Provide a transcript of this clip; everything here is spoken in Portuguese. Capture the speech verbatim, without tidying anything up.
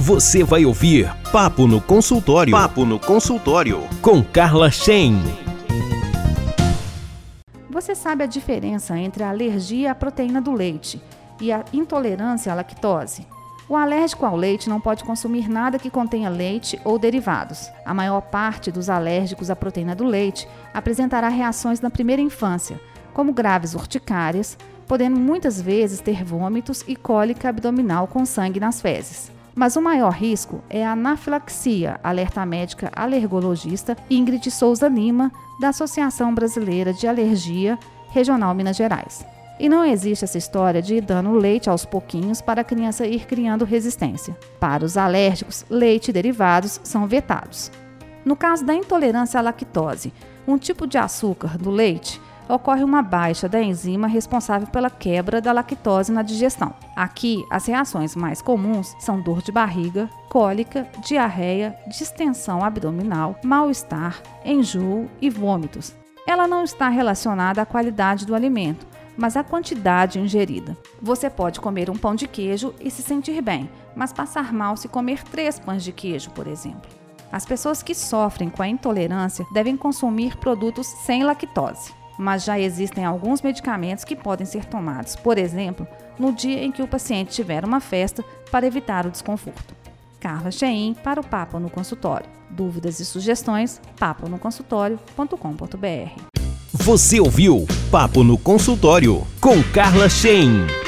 Você vai ouvir Papo no Consultório. Papo no Consultório com Carla Shein. Você sabe a diferença entre a alergia à proteína do leite e a intolerância à lactose? O alérgico ao leite não pode consumir nada que contenha leite ou derivados. A maior parte dos alérgicos à proteína do leite apresentará reações na primeira infância, como graves urticárias, podendo muitas vezes ter vômitos e cólica abdominal com sangue nas fezes. Mas o maior risco é a anafilaxia, alerta a médica alergologista Ingrid Souza Lima, da Associação Brasileira de Alergia Regional Minas Gerais. E não existe essa história de ir dando leite aos pouquinhos para a criança ir criando resistência. Para os alérgicos, leite e derivados são vetados. No caso da intolerância à lactose, um tipo de açúcar do leite, ocorre uma baixa da enzima responsável pela quebra da lactose na digestão. Aqui, as reações mais comuns são dor de barriga, cólica, diarreia, distensão abdominal, mal-estar, enjoo e vômitos. Ela não está relacionada à qualidade do alimento, mas à quantidade ingerida. Você pode comer um pão de queijo e se sentir bem, mas passar mal se comer três pães de queijo, por exemplo. As pessoas que sofrem com a intolerância devem consumir produtos sem lactose. Mas já existem alguns medicamentos que podem ser tomados, por exemplo, no dia em que o paciente tiver uma festa, para evitar o desconforto. Carla Shein para o Papo no Consultório. Dúvidas e sugestões, papo no consultório ponto com ponto b r. Você ouviu Papo no Consultório com Carla Shein.